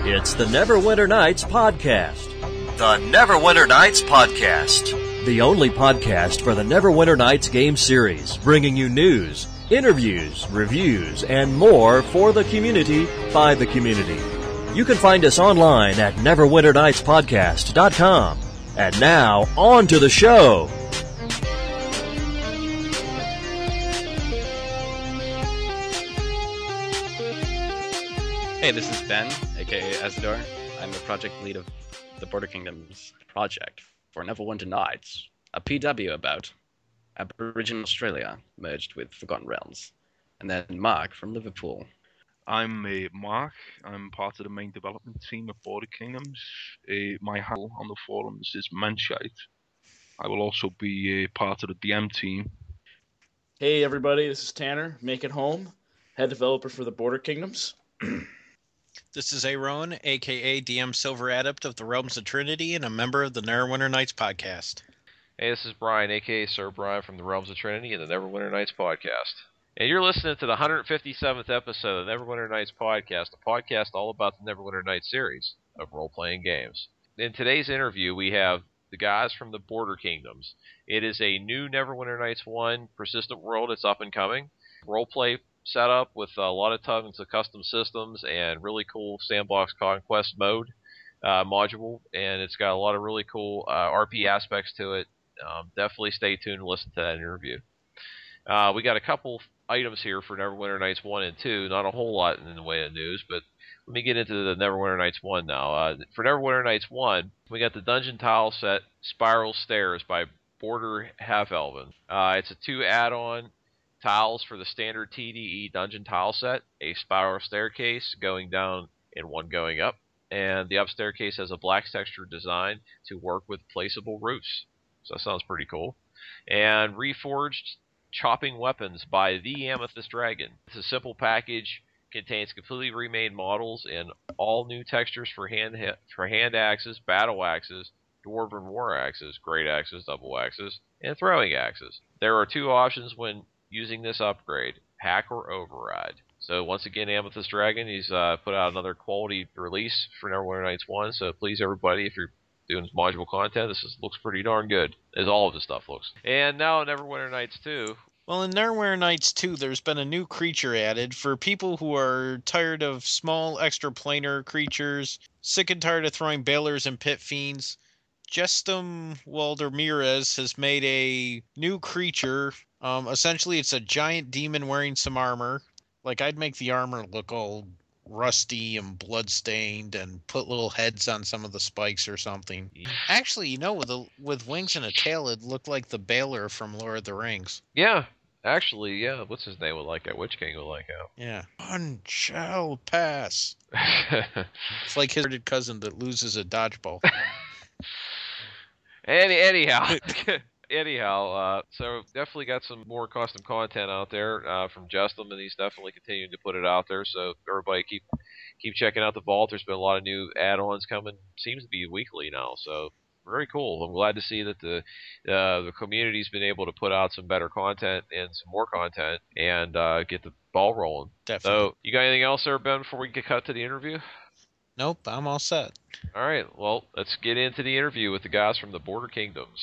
It's the Neverwinter Nights Podcast. The Neverwinter Nights Podcast. The only podcast for the Neverwinter Nights game series, bringing you news, interviews, reviews, and more for the community by the community. You can find us online at neverwinternightspodcast.com. And now, on to the show. Hey, this is Ben, aka Azador. I'm the project lead of the Border Kingdoms project for Neverwinter Nights, a PW about Aboriginal Australia merged with Forgotten Realms. And then Mark from Liverpool. I'm Mark. I'm part of the main development team at Border Kingdoms. My handle on the forums is Menshite. I will also be part of the DM team. Hey everybody, this is Tanner, Make It Home, head developer for the Border Kingdoms. This is Aaron, a.k.a. DM Silver Adept of the Realms of Trinity and a member of the Neverwinter Nights podcast. Hey, this is Brian, a.k.a. Sir Brian from the Realms of Trinity and the Neverwinter Nights podcast. And you're listening to the 157th episode of the Neverwinter Nights podcast, a podcast all about the Neverwinter Nights series of role-playing games. In today's interview, we have the guys from the Border Kingdoms. It is a new Neverwinter Nights 1 persistent world. It's up and coming. Role-play setup with a lot of tons of custom systems and really cool sandbox conquest mode module, and it's got a lot of really cool RP aspects to it. Definitely stay tuned and listen to that interview. We got a couple items here for Neverwinter Nights 1 and 2, not a whole lot in the way of news, but let me get into the Neverwinter Nights 1 now. For Neverwinter Nights 1, we got the dungeon tile set Spiral Stairs by Border Half-Elven. It's a 2 add-on tiles for the standard TDE dungeon tile set, a spiral staircase going down and one going up, and the up staircase has a black texture design to work with placeable roofs. So that sounds pretty cool. And reforged chopping weapons by the Amethyst Dragon. It's a simple package, contains completely remade models and all new textures for hand axes, battle axes, dwarven war axes, great axes, double axes, and throwing axes. There are 2 options when using this upgrade, hack or override. So once again, Amethyst Dragon, he's put out another quality release for Neverwinter Nights 1, so please everybody, if you're doing module content, looks pretty darn good, as all of this stuff looks. And now Neverwinter Nights 2. Well, in Neverwinter Nights 2, there's been a new creature added for people who are tired of small extraplanar creatures, sick and tired of throwing Balers and Pit Fiends. Jestum Waldermirez has made a new creature. Essentially, it's a giant demon wearing some armor. Like, I'd make the armor look all rusty and bloodstained and put little heads on some of the spikes or something. Actually, you know, with wings and a tail, it'd look like the Baler from Lord of the Rings. Yeah, actually, yeah. What's his name would like that? Witch King would like that. Yeah. One shall pass. It's like his cousin that loses a dodgeball. Anyhow. So definitely got some more custom content out there from Justin, and he's definitely continuing to put it out there. So everybody keep checking out the vault. There's been a lot of new add-ons coming. Seems to be weekly now, so very cool. I'm glad to see that the community's been able to put out some better content and some more content and get the ball rolling. Definitely. So you got anything else there, Ben, before we get cut to the interview? Nope, I'm all set. All right, well, let's get into the interview with the guys from the Border Kingdoms.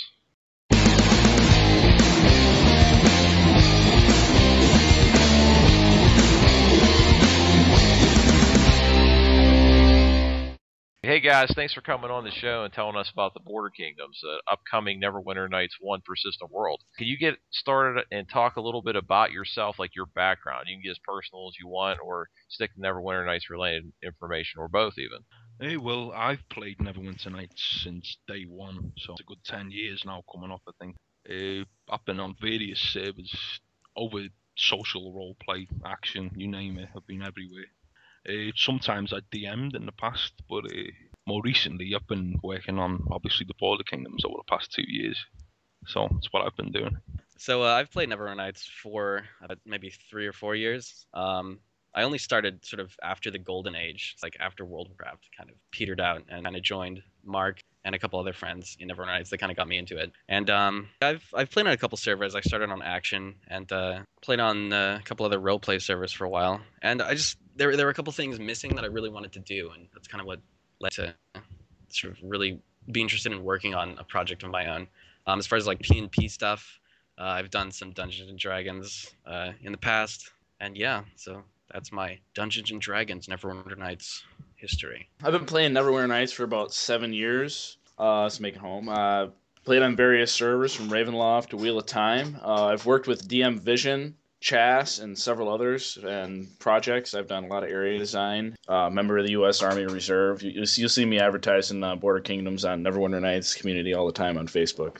Hey guys, thanks for coming on the show and telling us about the Border Kingdoms, upcoming Neverwinter Nights 1 Persistent World. Can you get started and talk a little bit about yourself, like your background? You can get as personal as you want or stick to Neverwinter Nights related information, or both even. Hey, well, I've played Neverwinter Nights since day one, so it's a good 10 years now coming up, I think. I've been on various servers over social roleplay, action, you name it. I've been everywhere. Sometimes I DM'd in the past, but more recently I've been working on, obviously, the Border Kingdoms over the past 2 years. So that's what I've been doing. So I've played Neverwinter Nights for maybe 3 or 4 years. I only started sort of after the Golden Age, like after World of Warcraft kind of petered out, and kind of joined Mark and a couple other friends in Neverwinter Nights that kind of got me into it. And I've played on a couple servers. I started on Action and played on a couple other roleplay servers for a while. And there were a couple things missing that I really wanted to do, and that's kind of what led to sort of really be interested in working on a project of my own. As far as like P&P stuff, I've done some Dungeons and Dragons in the past, and yeah, so that's my Dungeons and Dragons Neverwinter Nights history. I've been playing Neverwinter Nights for about 7 years. Let's make it home. Played on various servers from Ravenloft to Wheel of Time. I've worked with DM Vision, Chas, and several others and projects. I've done a lot of area design. Member of the U.S. Army Reserve. You'll see me advertising Border Kingdoms on Neverwinter Nights community all the time on Facebook.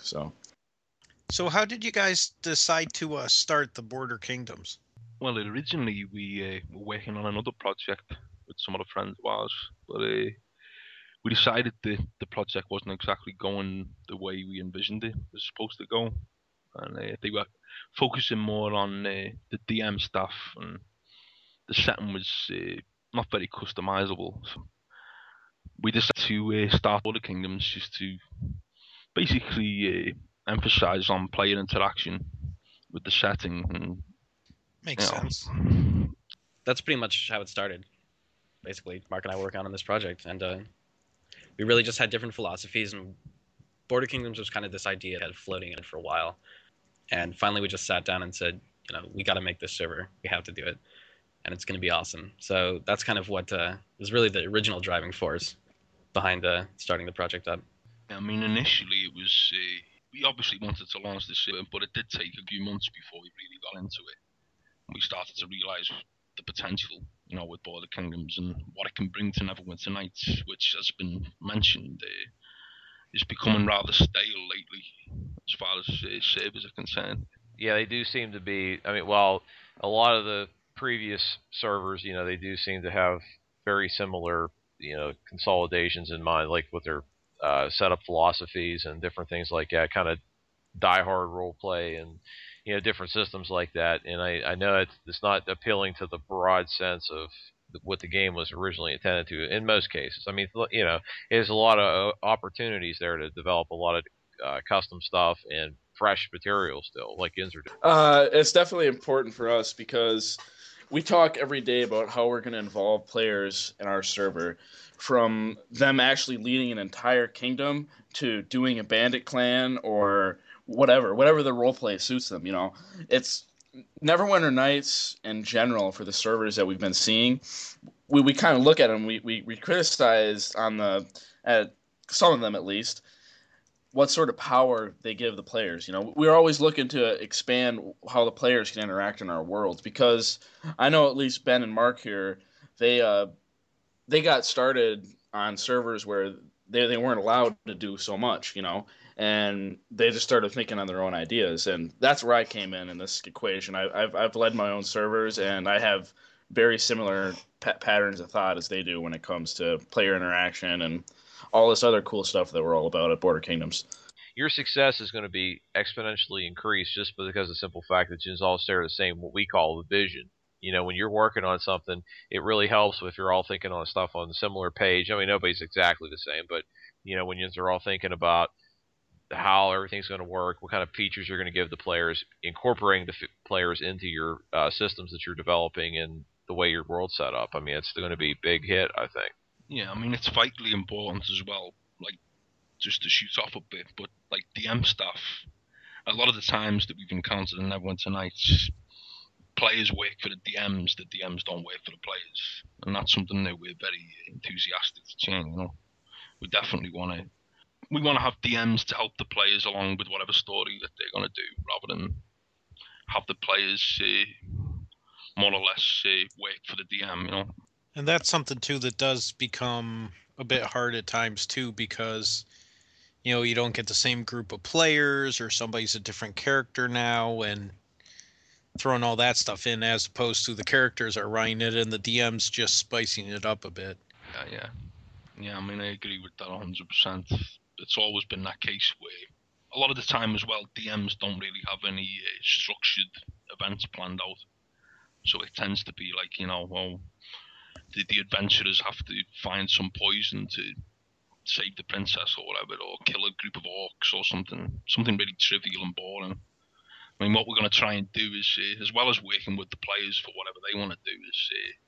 So how did you guys decide to start the Border Kingdoms? Well, originally we were working on another project with some other friends of ours, but we decided the project wasn't exactly going the way we envisioned it was supposed to go, and they were focusing more on the DM stuff, and the setting was not very customizable. So we decided to start Border Kingdoms just to basically emphasize on player interaction with the setting. And makes sense. That's pretty much how it started. Basically, Mark and I were working on this project, and we really just had different philosophies, and Border Kingdoms was kind of this idea that had floating in it for a while. And finally we just sat down and said, we got to make this server. We have to do it, and it's going to be awesome. So that's kind of what was really the original driving force behind starting the project up. I mean, initially it was, we obviously wanted to launch this server, but it did take a few months before we really got into it. And we started to realise the potential, with Border Kingdoms and what it can bring to Neverwinter Nights, which has been mentioned, is becoming rather stale lately as far as servers are concerned. Yeah, they do seem to be. I mean, while a lot of the previous servers, they do seem to have very similar, consolidations in mind, like with their setup philosophies and different things like that, kind of die-hard roleplay and different systems like that. And I know it's not appealing to the broad sense of what the game was originally intended to in most cases. I mean, there's a lot of opportunities there to develop a lot of custom stuff and fresh material still, like Ginzer did. It's definitely important for us because we talk every day about how we're going to involve players in our server, from them actually leading an entire kingdom to doing a bandit clan or whatever the roleplay suits them. It's Neverwinter Nights in general for the servers that we've been seeing. We kind of look at them. We criticize at some of them at least what sort of power they give the players. We're always looking to expand how the players can interact in our worlds, because I know at least Ben and Mark here, they got started on servers where they weren't allowed to do so much, and they just started thinking on their own ideas, and that's where I came in this equation. I've led my own servers, and I have very similar patterns of thought as they do when it comes to player interaction and all this other cool stuff that we're all about at Border Kingdoms. Your success is going to be exponentially increased just because of the simple fact that you all share the same, what we call the vision. When you're working on something, it really helps if you're all thinking on stuff on a similar page. I mean, nobody's exactly the same, but when you're all thinking about how everything's going to work, what kind of features you're going to give the players, incorporating the players into your systems that you're developing and the way your world's set up. I mean, it's going to be a big hit, I think. Yeah, I mean, it's vitally important as well, like, just to shoot off a bit, but, like, DM stuff, a lot of the times that we've encountered in Neverwinter Nights, players work for the DMs don't work for the players, and that's something that we're very enthusiastic to change. We definitely want to have DMs to help the players along with whatever story that they're going to do, rather than have the players more or less work for the DM. And that's something too that does become a bit hard at times too, because you don't get the same group of players, or somebody's a different character now, and throwing all that stuff in, as opposed to the characters are running it and the DM's just spicing it up a bit. Yeah, I mean, I agree with that 100%. It's always been that case where a lot of the time as well, DMs don't really have any structured events planned out. So it tends to be like, the adventurers have to find some poison to save the princess or whatever, or kill a group of orcs or something really trivial and boring. I mean, what we're going to try and do is, as well as working with the players for whatever they want to do, is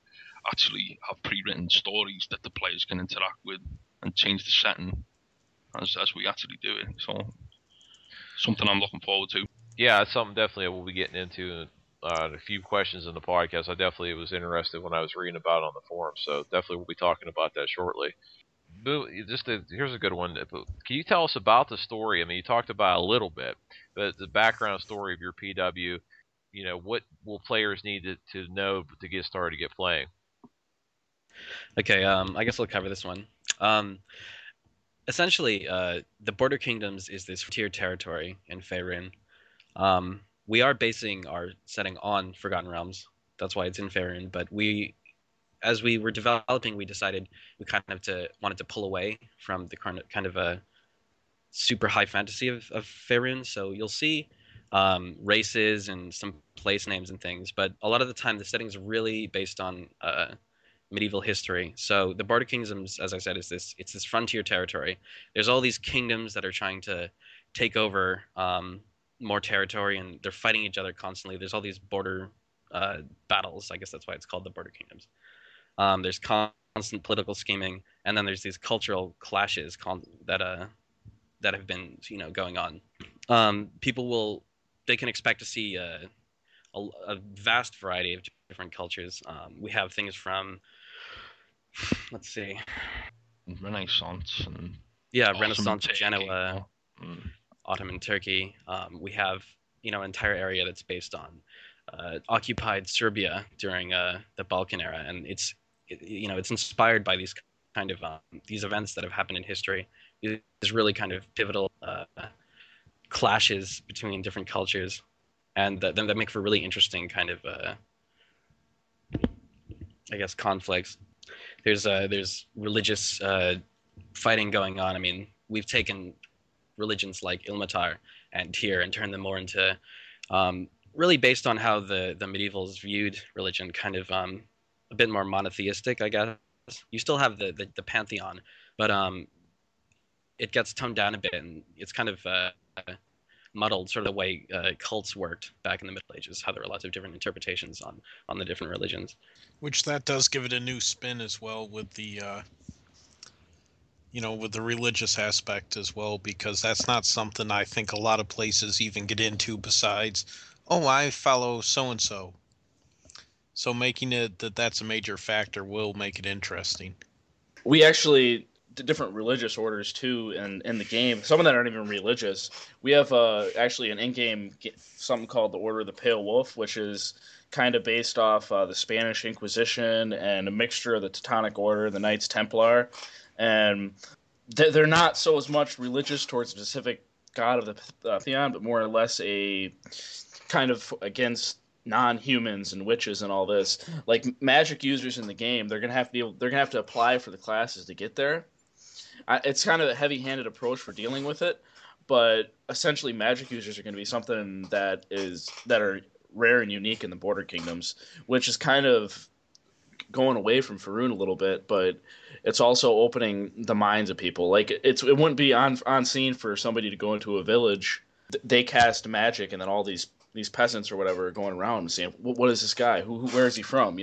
actually have pre-written stories that the players can interact with and change the setting as we actually do it. So something I'm looking forward to. Yeah, it's something definitely we'll be getting into a few questions in the podcast. I definitely was interested when I was reading about it on the forum, so definitely we'll be talking about that shortly. Boo, here's a good one. Can you tell us about the story? I mean, you talked about it a little bit, but the background story of your PW. You know, what will players need to know to get started to get playing? Okay, I guess I'll cover this one. Essentially, the Border Kingdoms is this frontier territory in Faerun. We are basing our setting on Forgotten Realms. That's why it's in Faerun. But as we were developing, we decided we kind of wanted to pull away from the kind of a super high fantasy of Faerun. So you'll see races and some place names and things, but a lot of the time the setting is really based on medieval history. So the Border Kingdoms, as I said, it's this frontier territory. There's all these kingdoms that are trying to take over more territory, and they're fighting each other constantly. There's all these border battles. I guess that's why it's called the Border Kingdoms. There's constant political scheming, and then there's these cultural clashes that have been going on. They can expect to see a vast variety of different cultures. We have things from, let's see, Renaissance and Renaissance Genoa, Ottoman Turkey. We have an entire area that's based on occupied Serbia during the Balkan era, and it's inspired by these kind of these events that have happened in history. These really kind of pivotal clashes between different cultures, and that make for really interesting kind of I guess conflicts. There's religious fighting going on. I mean, we've taken religions like Ilmatar and Tyr and turned them more into really based on how the medievals viewed religion, kind of a bit more monotheistic, I guess. You still have the pantheon, but it gets toned down a bit, and it's kind of muddled, sort of the way cults worked back in the Middle Ages, how there were lots of different interpretations on the different religions. Which that does give it a new spin as well with the with the religious aspect as well, because that's not something I think a lot of places even get into besides, oh, I follow so-and-so. So making it that's a major factor will make it interesting. We actually did different religious orders too in the game. Some of them aren't even religious. We have actually an in-game something called the Order of the Pale Wolf, which is kind of based off the Spanish Inquisition and a mixture of the Teutonic Order, the Knights Templar, and they're not so as much religious towards a specific god of the pantheon, but more or less a kind of against non-humans and witches and all this. Like magic users in the game, they're gonna have to apply for the classes to get there. It's kind of a heavy-handed approach for dealing with it, but essentially magic users are going to be something that are rare and unique in the Border Kingdoms, which is kind of going away from Faerun a little bit, but it's also opening the minds of people. Like it wouldn't be on scene for somebody to go into a village, they cast magic, and then all these peasants or whatever are going around and saying, "What is this guy? Where is he from?"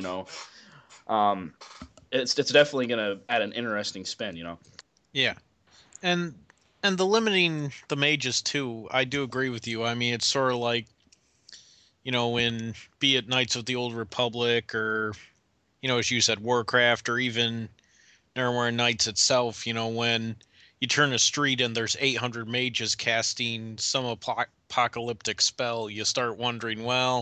It's definitely going to add an interesting spin. Yeah, and the limiting the mages too, I do agree with you. I mean, it's sort of like, in be it Knights of the Old Republic or, as you said, Warcraft, or even Neverwinter Nights itself. When you turn a street and there's 800 mages casting some apocalyptic spell, you start wondering, well,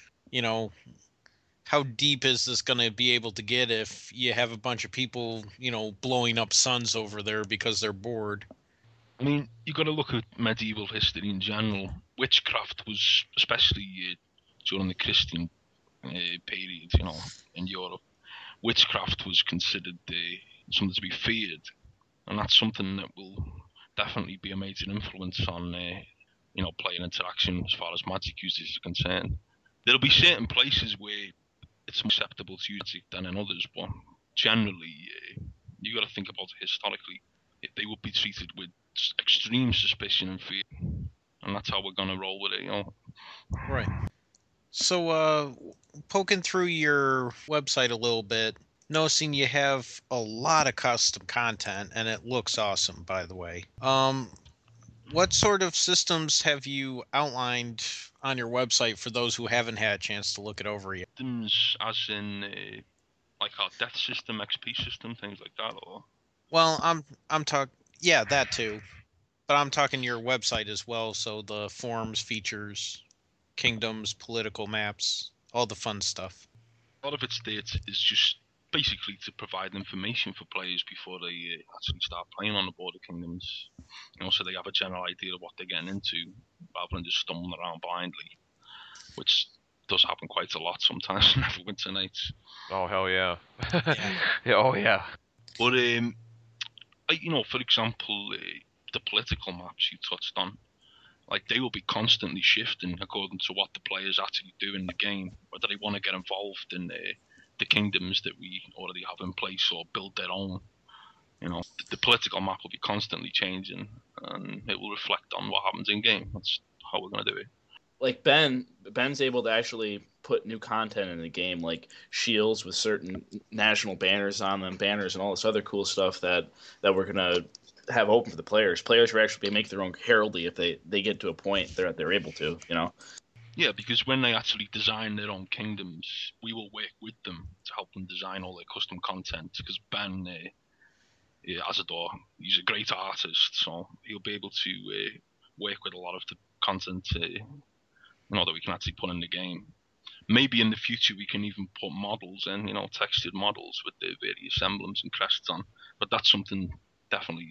how deep is this going to be able to get if you have a bunch of people, blowing up suns over there because they're bored? I mean, you got to look at medieval history in general. Witchcraft was, especially during the Christian period, in Europe, witchcraft was considered something to be feared, and that's something that will definitely be a major influence on, player interaction as far as magic users are concerned. There'll be certain places where it's more acceptable to use magic than in others, but generally, you got to think about it historically. They would be treated with extreme suspicion and fear, and that's how we're gonna roll with it, Right. So, poking through your website a little bit, noticing you have a lot of custom content, and it looks awesome, by the way. What sort of systems have you outlined on your website for those who haven't had a chance to look it over yet? Systems as in like our death system, XP system, things like that, or Well, I'm talking, yeah, that too, but I'm talking your website as well. So the forums, features, kingdoms, political maps, all the fun stuff. a lot of its data is just basically to provide information for players before they actually start playing on the Border Kingdoms. So they have a general idea of what they're getting into, rather than just stumbling around blindly, which does happen quite a lot sometimes in Neverwinter Nights. Oh hell yeah! Yeah. Yeah, oh yeah. But for example, the political maps you touched on, like they will be constantly shifting according to what the players actually do in the game, whether they want to get involved in the kingdoms that we already have in place or build their own. The political map will be constantly changing, and it will reflect on what happens in game. That's how we're going to do it. Like Ben's able to actually put new content in the game, like shields with certain national banners on them, banners and all this other cool stuff that we're gonna have open for the players. Players will actually make their own heraldry if they get to a point they're able to. Yeah, because when they actually design their own kingdoms, we will work with them to help them design all their custom content. Because Ben, Azador, he's a great artist, so he'll be able to work with a lot of the content that we can actually put in the game. Maybe in the future we can even put models in, textured models with the various emblems and crests on. But that's something definitely,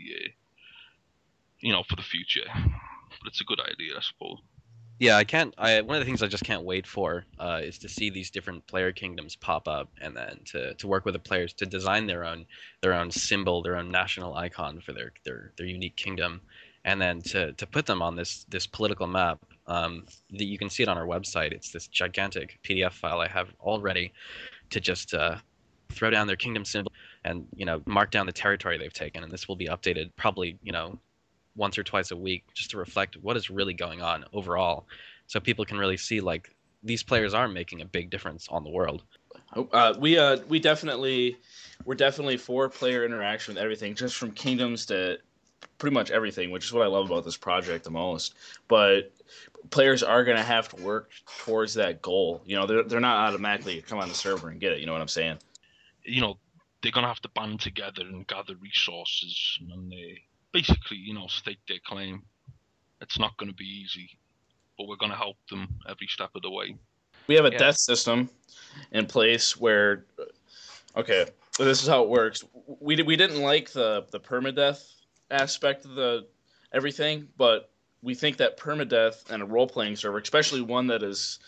for the future. But it's a good idea, I suppose. Yeah, one of the things I just can't wait for is to see these different player kingdoms pop up, and then to work with the players to design their own symbol, their own national icon for their unique kingdom, and then to put them on this political map. You can see it on our website. It's this gigantic PDF file I have all ready to just throw down their kingdom symbol and mark down the territory they've taken, and this will be updated probably once or twice a week just to reflect what is really going on overall, so people can really see like these players are making a big difference on the world. We're definitely for player interaction with everything, just from kingdoms to pretty much everything, which is what I love about this project the most. But players are going to have to work towards that goal. They're not automatically come on the server and get it. You know what I'm saying? They're going to have to band together and gather resources, and they basically, stake their claim. It's not going to be easy, but we're going to help them every step of the way. We have a death system in place where, okay, this is how it works. We didn't like the permadeath aspect of the everything, but we think that permadeath and a role-playing server, especially one that is,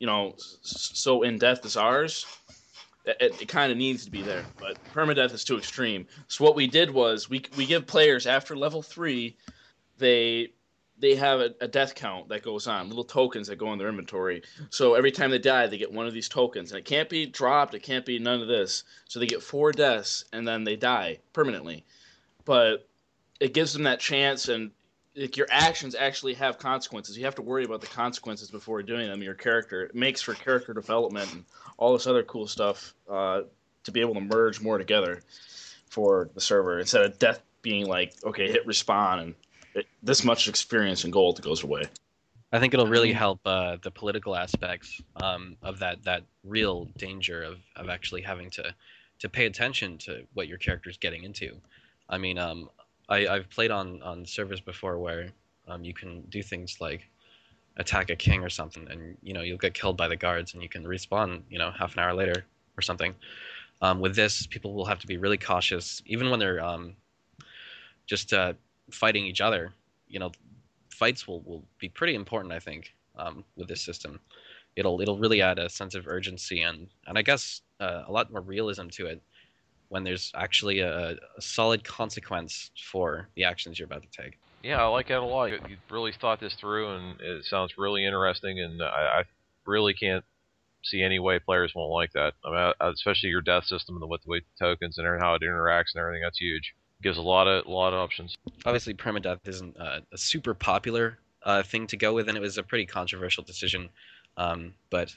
so in-depth as ours, it kind of needs to be there. But permadeath is too extreme. So what we did was we give players after level 3, they have a death count that goes on, little tokens that go in their inventory. So every time they die, they get one of these tokens, and it can't be dropped. It can't be none of this. So they get 4 deaths, and then they die permanently. But it gives them that chance, and your actions actually have consequences. You have to worry about the consequences before doing them. Your character, it makes for character development and all this other cool stuff to be able to merge more together for the server, instead of death being like, okay, hit respawn and this much experience and gold goes away. I think it'll really help the political aspects of that real danger of actually having to pay attention to what your character's getting into. I mean, I've played on servers before where you can do things like attack a king or something, and you'll get killed by the guards, and you can respawn half an hour later or something. With this, people will have to be really cautious, even when they're just fighting each other. Fights will be pretty important, I think, with this system. It'll really add a sense of urgency and I guess a lot more realism to it when there's actually a solid consequence for the actions you're about to take. Yeah, I like that a lot. You really thought this through, and it sounds really interesting, and I really can't see any way players won't like that. I mean, especially your death system and with the tokens and how it interacts and everything. That's huge. Gives a lot of options. Obviously, permadeath isn't a super popular thing to go with, and it was a pretty controversial decision. But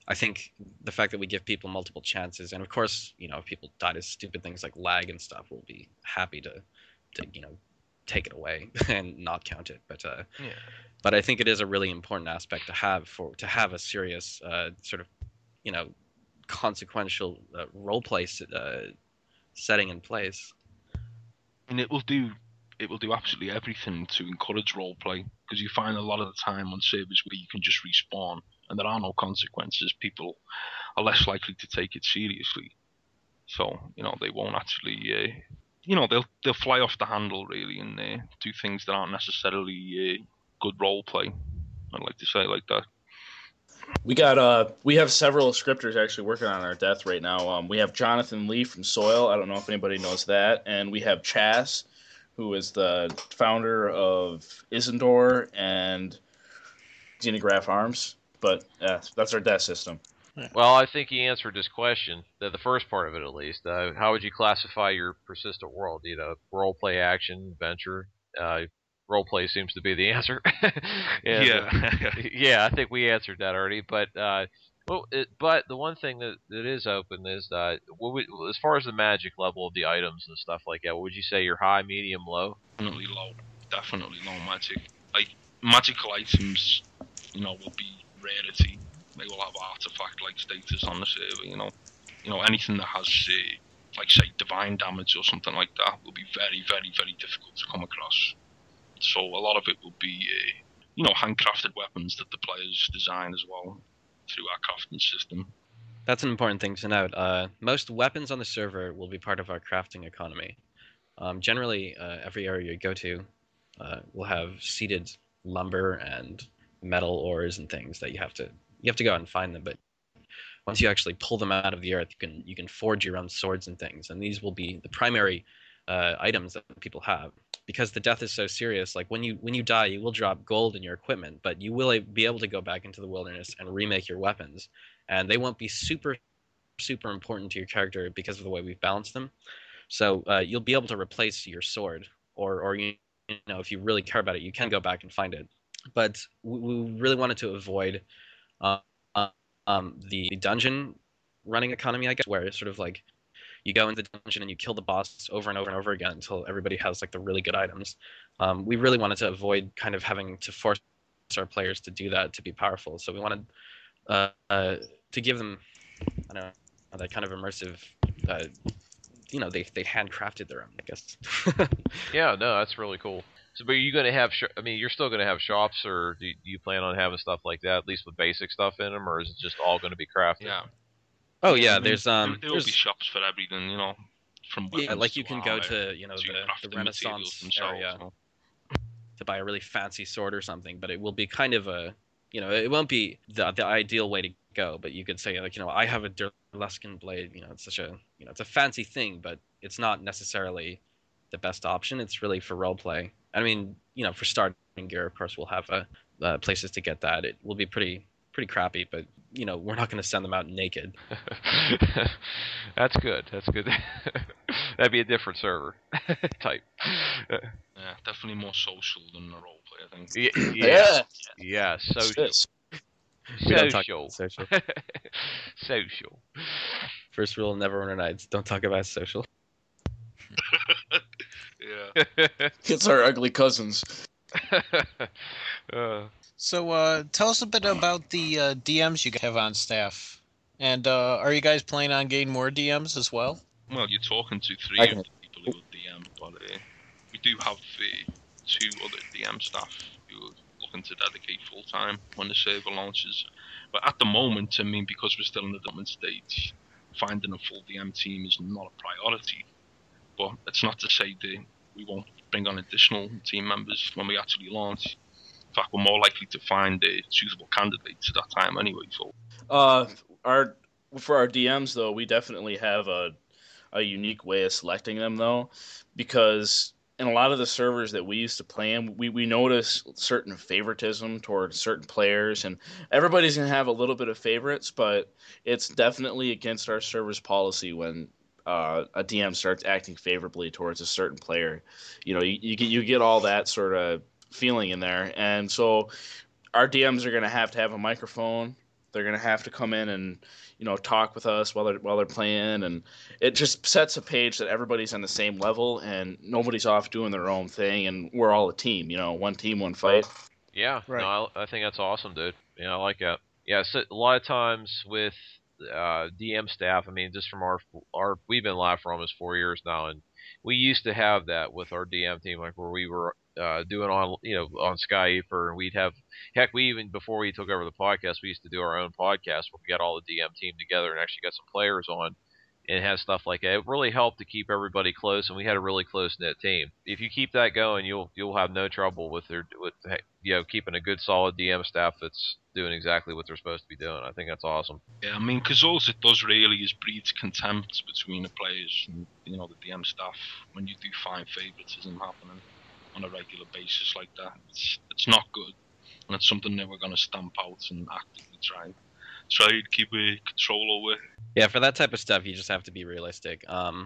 I think the fact that we give people multiple chances, and of course, if people die to stupid things like lag and stuff, we'll be happy to take it away and not count it. But I think it is a really important aspect to have a serious sort of consequential role play setting in place. And it will do absolutely everything to encourage roleplay, because you find a lot of the time on servers where you can just respawn and there are no consequences, people are less likely to take it seriously. So they won't actually they'll fly off the handle really and do things that aren't necessarily good roleplay. I'd like to say it like that. We have several scripters actually working on our death right now. We have Jonathan Lee from Soil. I don't know if anybody knows that. And we have Chas, who is the founder of Isendor and Xenograph Arms. But that's our death system. Well, I think he answered this question, the first part of it at least. How would you classify your persistent world? Role-play, action, adventure? Role-play seems to be the answer. Yeah, I think we answered that already. But but the one thing that is open is as far as the magic level of the items and stuff like that, what would you say you're high, medium, low? Definitely low magic. Like magical items, will be rarity. They will have artifact-like status on the server. Anything that has, like say, divine damage or something like that will be very, very, very difficult to come across. So a lot of it will be, handcrafted weapons that the players design as well through our crafting system. That's an important thing to note. Most weapons on the server will be part of our crafting economy. Generally, every area you go to will have seeded lumber and metal ores and things that you have to go out and find them. But once you actually pull them out of the earth, you can forge your own swords and things, and these will be the primary items that people have. Because the death is so serious, like when you die, you will drop gold in your equipment, but you will be able to go back into the wilderness and remake your weapons, and they won't be super, super important to your character because of the way we've balanced them. So you'll be able to replace your sword, or if you really care about it, you can go back and find it. But we really wanted to avoid the dungeon running economy, I guess, where it's sort of like you go into the dungeon and you kill the boss over and over and over again until everybody has like the really good items. We really wanted to avoid kind of having to force our players to do that to be powerful. So we wanted to give them, I don't know, that kind of immersive. They handcrafted their own, I guess. Yeah, no, that's really cool. So, but are you going to have? You're still going to have shops, or do you plan on having stuff like that, at least with basic stuff in them, or is it just all going to be crafted? Yeah. Oh yeah, there will be shops for everything, from weapons like you can go to the Renaissance area to buy a really fancy sword or something, but it will be kind of a it won't be the ideal way to go, but you could say like I have a Durleskin blade, it's such a it's a fancy thing, but it's not necessarily the best option. It's really for role play. I mean, for starting gear, of course, we'll have places to get that. It will be pretty crappy, but we're not going to send them out naked. That's good. That'd be a different server type. Yeah, definitely more social than the roleplay, I think. Yeah, social. Social. Social. First rule of Neverwinter Nights: don't talk about social. Yeah. It's our ugly cousins. So tell us a bit about the DMs you have on staff. And are you guys planning on getting more DMs as well? Well, you're talking to three of the people who will DM, but we do have 2 other DM staff who are looking to dedicate full time when the server launches. But at the moment, because we're still in the development stage, finding a full DM team is not a priority. But it's not to say that we won't bring on additional team members when we actually launch. In fact, we're more likely to find suitable candidates at that time anyway. So, for our DMs though, we definitely have a unique way of selecting them though, because in a lot of the servers that we used to play in, we notice certain favoritism towards certain players, and everybody's gonna have a little bit of favorites, but it's definitely against our server's policy when a DM starts acting favorably towards a certain player. You get all that sort of feeling in there, and so our DMs are going to have a microphone They're gonna have to come in and talk with us while they're playing, and it just sets a page that everybody's on the same level and nobody's off doing their own thing, and we're all a team. One team, one fight. Yeah, Right. no, I think that's awesome, dude. Yeah, I like that. Yeah, so a lot of times with DM staff, I mean, just from our we've been live for almost 4 years now, and we used to have that with our DM team, like where we were doing on Skype, or we'd have, heck, we even before we took over the podcast, we used to do our own podcast where we got all the DM team together and actually got some players on. And has stuff like that. It really helped to keep everybody close, and we had a really close knit team. If you keep that going, you'll have no trouble with keeping a good solid DM staff that's doing exactly what they're supposed to be doing. I think that's awesome. Yeah, I mean, because all it does really is breeds contempt between the players and the DM staff when you do find favoritism happening on a regular basis like that. It's not good, and it's something that we're going to stamp out and actively try to keep control over. Yeah, for that type of stuff, you just have to be realistic.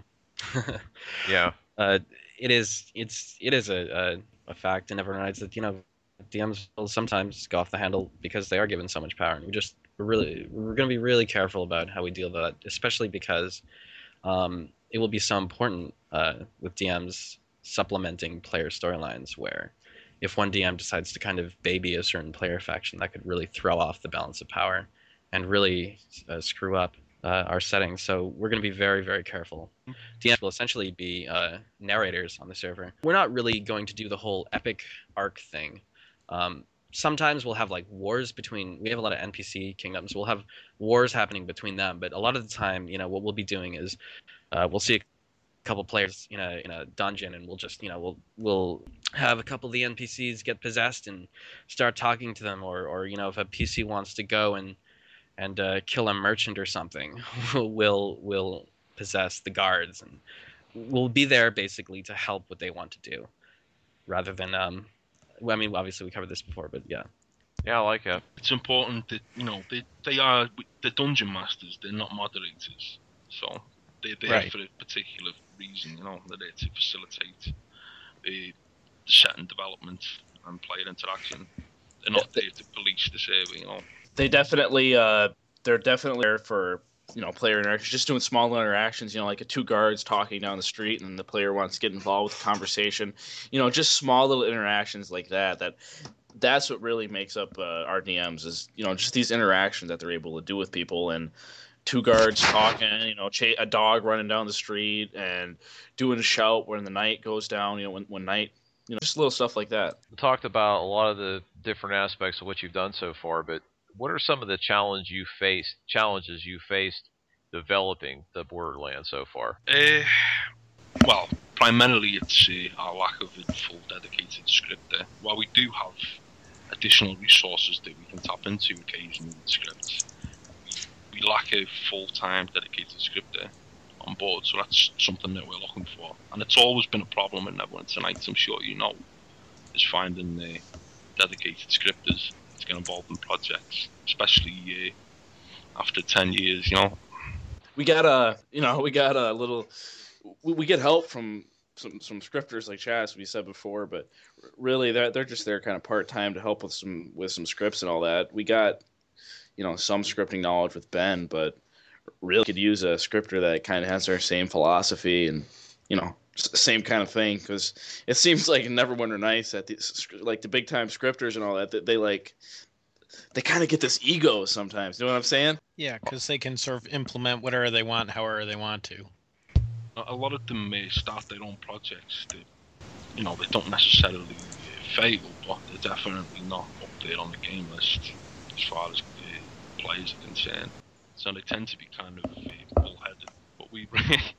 Yeah. It is a fact in Neverwinter Nights that DMs will sometimes go off the handle because they are given so much power, and we're going to be really careful about how we deal with that, especially because it will be so important with DMs supplementing player storylines, where if one DM decides to kind of baby a certain player faction, that could really throw off the balance of power and really screw up our settings. So we're going to be very, very careful. DMs will essentially be narrators on the server. We're not really going to do the whole epic arc thing. Sometimes we'll have like wars we have a lot of NPC kingdoms. We'll have wars happening between them, but a lot of the time, what we'll be doing is we'll see a couple players in a dungeon, and we'll just we'll have a couple of the NPCs get possessed and start talking to them, or if a PC wants to go and kill a merchant or something, we'll possess the guards, and we'll be there basically to help what they want to do, rather than I mean, obviously we covered this before, but yeah. Yeah, I like that. It's important that they are the dungeon masters. They're not moderators, so they're there Right. for a particular reason. They're there to facilitate the setting development and player interaction. They're not there to police the server. They definitely they're definitely there for player interaction, just doing small interactions, like two guards talking down the street and the player wants to get involved with the conversation, just small little interactions like that's what really makes up our DMs is just these interactions that they're able to do with people, and two guards talking, a dog running down the street and doing a shout when the night goes down, when night, just little stuff like that. We talked about a lot of the different aspects of what you've done so far, but what are some of the challenges you faced developing the Borderlands so far? Well, primarily it's our lack of a full dedicated scripter. While we do have additional resources that we can tap into occasionally with scripts, we lack a full-time dedicated scripter on board, so that's something that we're looking for. And it's always been a problem in Neverwinter Nights, I'm sure is finding dedicated scripters to get involved in projects, especially after 10 years, We got a little. We get help from some scripters like Chas, we said before, but really they're just there kind of part time to help with some scripts and all that. We got some scripting knowledge with Ben, but really could use a scripter that kind of has our same philosophy and same kind of thing, because it seems like in Neverwinter Nights that the big time scripters and all that they kind of get this ego sometimes. You know what I'm saying? Yeah, because they can sort of implement whatever they want, however they want to. A lot of them start their own projects that, they don't necessarily fail, but they're definitely not up there on the game list as far as the players are concerned. So they tend to be kind of bullheaded. But we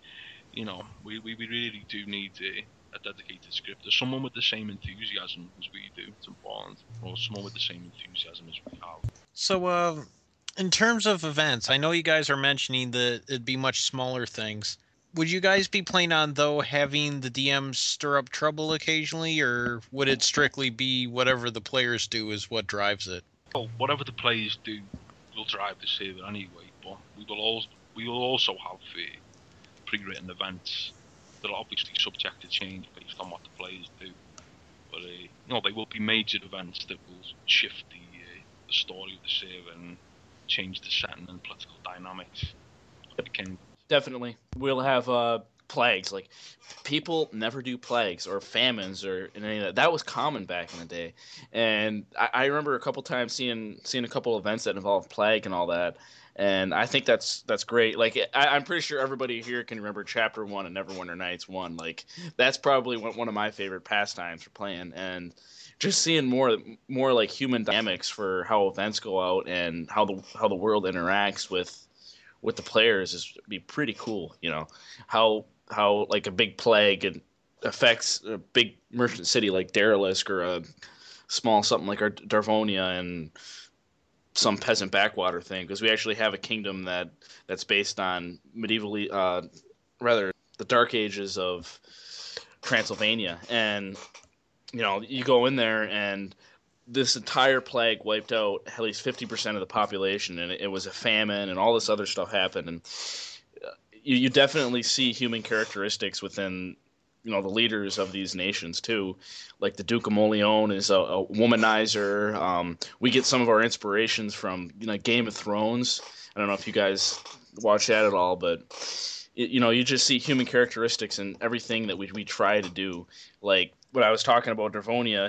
really do need a dedicated scripter, someone with the same enthusiasm as we do. It's important, or someone with the same enthusiasm as we have. So, in terms of events, I know you guys are mentioning that it'd be much smaller things. Would you guys be planning on, though, having the DMs stir up trouble occasionally, or would it strictly be whatever the players do is what drives it? Well, whatever the players do will drive the server anyway, but we will also have pre-written events that are obviously subject to change based on what the players do. But they will be major events that will shift the story of the server and change the setting and political dynamics of the kingdom. Definitely. We'll have plagues. Like, people never do plagues or famines or any of that. That was common back in the day. And I remember a couple times seeing a couple events that involved plague and all that. And I think that's great. Like, I'm pretty sure everybody here can remember Chapter 1 of Neverwinter Nights 1. Like, that's probably one of my favorite pastimes for playing. And just seeing more like human dynamics for how events go out and how the world interacts with the players is be pretty cool. You know, how like a big plague affects a big merchant city like Derelisk or a small something like our Darvonia and some peasant backwater thing, because we actually have a kingdom that's based on rather the Dark Ages of Transylvania. And you know, you go in there and this entire plague wiped out at least 50% of the population, and it was a famine and all this other stuff happened. And you definitely see human characteristics within, you know, the leaders of these nations too. Like the Duke of Moleon is a womanizer. We get some of our inspirations from, you know, Game of Thrones. I don't know if you guys watch that at all, but you know, you just see human characteristics in everything that we try to do. Like when I was talking about Darvonia,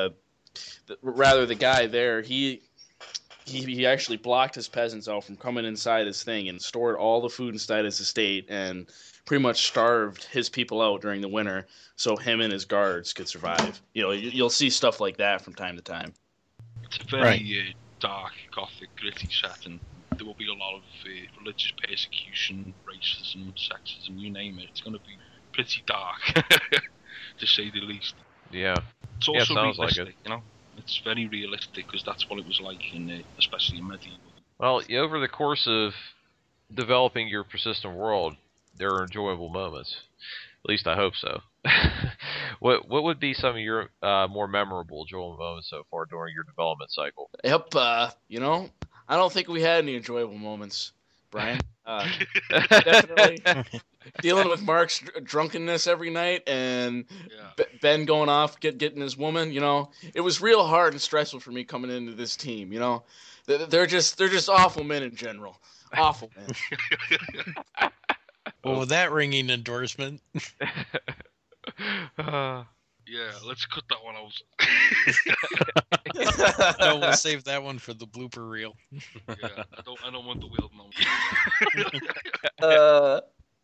the guy there, he actually blocked his peasants out from coming inside his thing and stored all the food inside his estate and pretty much starved his people out during the winter so him and his guards could survive. You know, you'll see stuff like that from time to time. It's a very dark, gothic, gritty setting. There will be a lot of religious persecution, racism, sexism, you name it. It's going to be pretty dark, to say the least. Yeah. It's also sounds realistic, like it. you know? It's very realistic because that's what it was like especially in medieval. Well, over the course of developing your persistent world, there are enjoyable moments. At least I hope so. What would be some of your more memorable enjoyable moments so far during your development cycle? Yep. You know, I don't think we had any enjoyable moments, Brian. Definitely dealing with Mark's drunkenness every night and Ben going off getting his woman. You know, it was real hard and stressful for me coming into this team. You know, they're just awful men in general. Awful men. Well, with that ringing endorsement. Yeah, let's cut that one out. No, we'll save that one for the blooper reel. Yeah, I don't want the wheel now.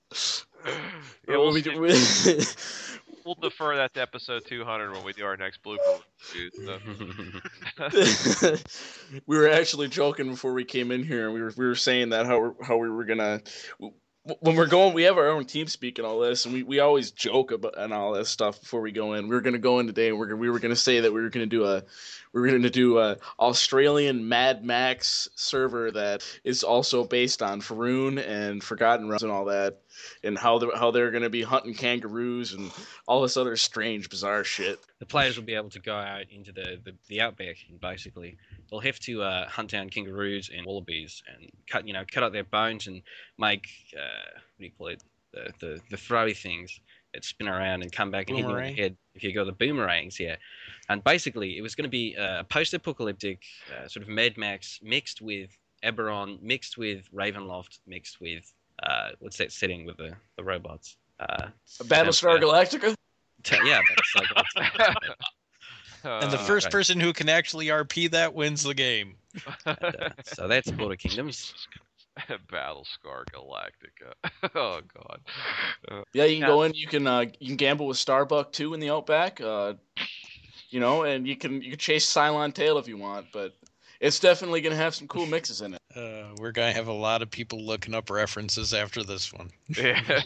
We'll defer that to episode 200 when we do our next blooper review. So. We were actually joking before we came in here, and we were saying that how we were gonna. When we're going, we have our own team speak and all this, and we always joke about and all this stuff before we go in. We were going to go in today, and we were going to say that we were going to do a Australian Mad Max server that is also based on Faerun and Forgotten Realms and all that, and how they're going to be hunting kangaroos and all this other strange, bizarre shit. The players will be able to go out into the outback and basically they'll have to hunt down kangaroos and wallabies and cut out their bones and make what do you call it, the throwy things that spin around and come back and hit you in the head if you go the boomerangs. Yeah, and basically it was going to be a post-apocalyptic sort of Mad Max mixed with Eberron, mixed with Ravenloft, mixed with what's that setting with the robots? Battlestar Galactica. Yeah, Battlestar Galactica. And the first person who can actually RP that wins the game. So that's Border Kingdoms. Battlestar Galactica. Oh God. Yeah, you can go in. You can gamble with Starbuck too in the Outback. You know, and you can chase Cylon Tail if you want, but it's definitely gonna have some cool mixes in it. We're gonna have a lot of people looking up references after this one. Yeah.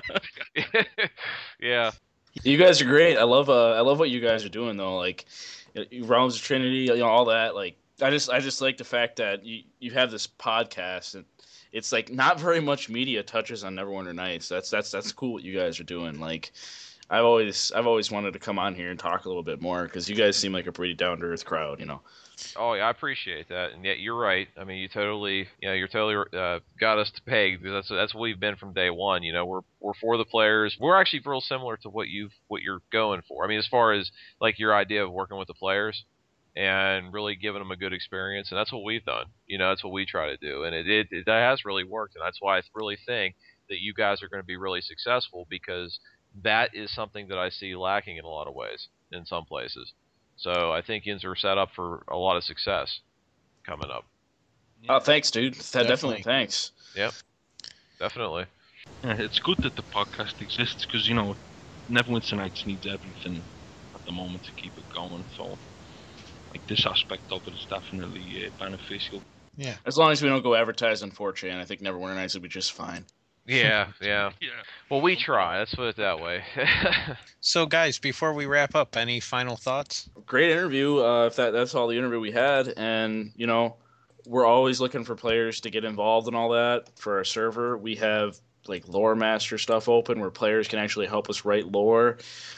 Yeah. You guys are great. I love what you guys are doing though. Like Realms of Trinity, you know, all that. Like I just like the fact that you have this podcast and it's like not very much media touches on Neverwinter Nights. That's cool what you guys are doing. Like I've always wanted to come on here and talk a little bit more because you guys seem like a pretty down to earth crowd, you know. Oh yeah, I appreciate that, and yet you're right. I mean, you're totally got us to peg. That's what we've been from day one. You know, we're for the players. We're actually real similar to what you're going for. I mean, as far as like your idea of working with the players, and really giving them a good experience. And that's what we've done. That's what we try to do. And it that has really worked. And that's why I really think that you guys are going to be really successful, because that is something that I see lacking in a lot of ways in some places. So I think Yins are set up for a lot of success coming up. Oh, thanks, dude. Definitely thanks. Yep, definitely. Yeah, it's good that the podcast exists because, Neverwinter Nights needs everything at the moment to keep it going. So, this aspect of it is definitely beneficial. Yeah. As long as we don't go advertise on 4chan, I think Neverwinter Nights will be just fine. Yeah. Well, we try. Let's put it that way. So, guys, before we wrap up, any final thoughts? Great interview. If that's all the interview we had, and we're always looking for players to get involved in all that for our server. We have lore master stuff open where players can actually help us write lore.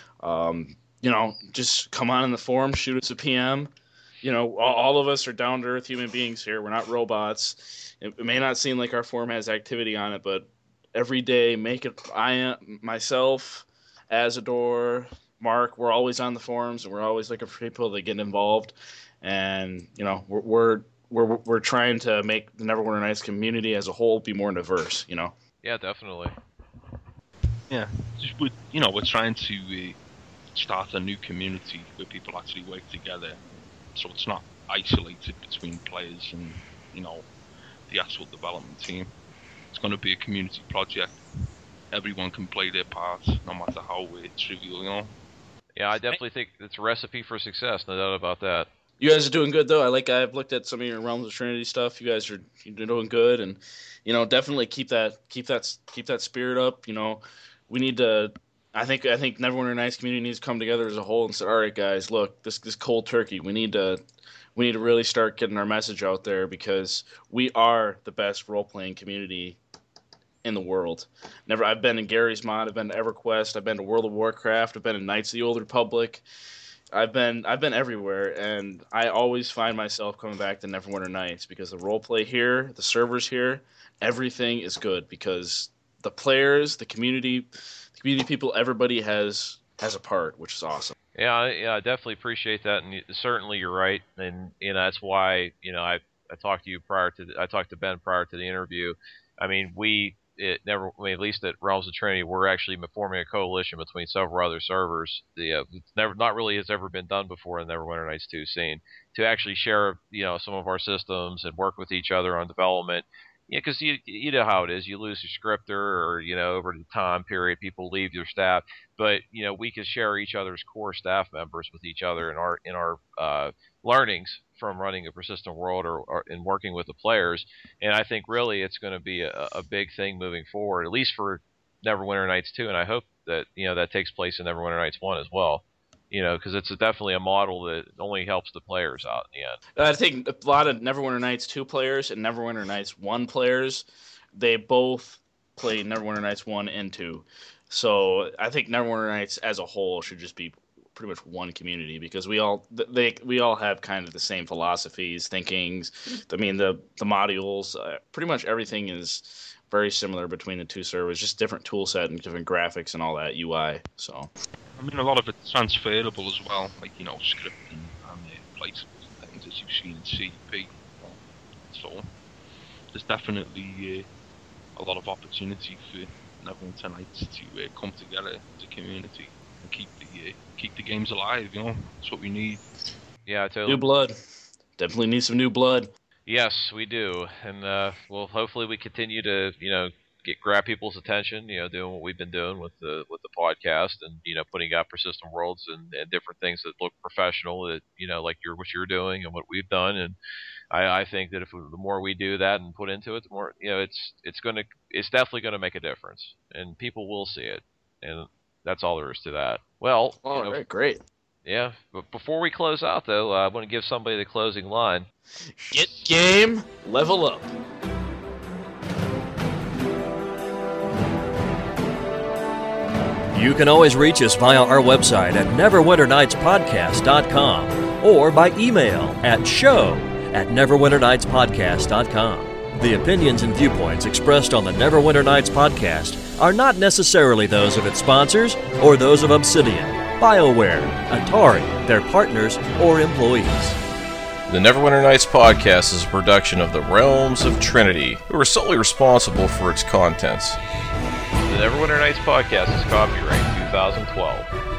Just come on in the forum, shoot us a PM. All of us are down to earth human beings here. We're not robots. It may not seem like our forum has activity on it, but every day, myself, Azador, Mark, we're always on the forums, and we're always looking for people to get involved. And we're trying to make the Neverwinter Nights community as a whole be more diverse. Yeah, definitely. Yeah, we're trying to start a new community where people actually work together, so it's not isolated between players and the actual development team. It's going to be a community project. Everyone can play their part, no matter how trivial, Yeah, I definitely think it's a recipe for success, no doubt about that. You guys are doing good, though. I've looked at some of your Realms of Trinity stuff. You guys are doing good, and definitely keep that spirit up. We need to. I think Neverwinter Nights community needs to come together as a whole and say, all right, guys, look, this cold turkey. We need to really start getting our message out there, because we are the best role-playing community in the world. I've been in Gary's Mod, I've been to EverQuest, I've been to World of Warcraft, I've been in Knights of the Old Republic. I've been everywhere, and I always find myself coming back to Neverwinter Nights because the roleplay here, the servers here, everything is good because the players, the community people, everybody has a part, which is awesome. Yeah, I definitely appreciate that, and certainly you're right, and that's why I talked to Ben prior to the interview. I mean, at least at Realms of Trinity, we're actually forming a coalition between several other servers. Not really has ever been done before in the Neverwinter Nights 2 scene, to actually share some of our systems and work with each other on development. Yeah, because you know how it is. You lose your scripter, or over the time period, people leave your staff. But we can share each other's core staff members with each other in our learnings from running a persistent world or in working with the players. And I think really it's going to be a big thing moving forward, at least for Neverwinter Nights 2. And I hope that that takes place in Neverwinter Nights 1 as well. Because it's definitely a model that only helps the players out in the end. I think a lot of Neverwinter Nights 2 players and Neverwinter Nights 1 players, they both play Neverwinter Nights 1 and 2. So I think Neverwinter Nights as a whole should just be pretty much one community, because we all have kind of the same philosophies, thinkings. I mean, the modules, pretty much everything is very similar between the two servers, just different tool set and different graphics and all that UI. So I mean, a lot of it's transferable as well, scripting and placeables and things, as you've seen in CP. So there's definitely a lot of opportunity for Neverwinter Nights to come together as a community and keep the games alive. That's what we need. Yeah, totally. New blood. Definitely need some new blood. Yes, we do, and well, hopefully we continue to grab people's attention, doing what we've been doing with the podcast, and putting out persistent worlds and different things that look professional, that like what you're doing and what we've done. And I think that the more we do that and put into it, the more it's definitely going to make a difference, and people will see it, and that's all there is to that. Well, all right, great. Yeah, but before we close out, though, I want to give somebody the closing line. Get game, level up. You can always reach us via our website at neverwinternightspodcast.com or by email at show@neverwinternightspodcast.com. The opinions and viewpoints expressed on the Neverwinter Nights podcast are not necessarily those of its sponsors or those of Obsidian, BioWare, Atari, their partners, or employees. The Neverwinter Nights podcast is a production of the Realms of Trinity, who are solely responsible for its contents. The Neverwinter Nights podcast is copyright 2012.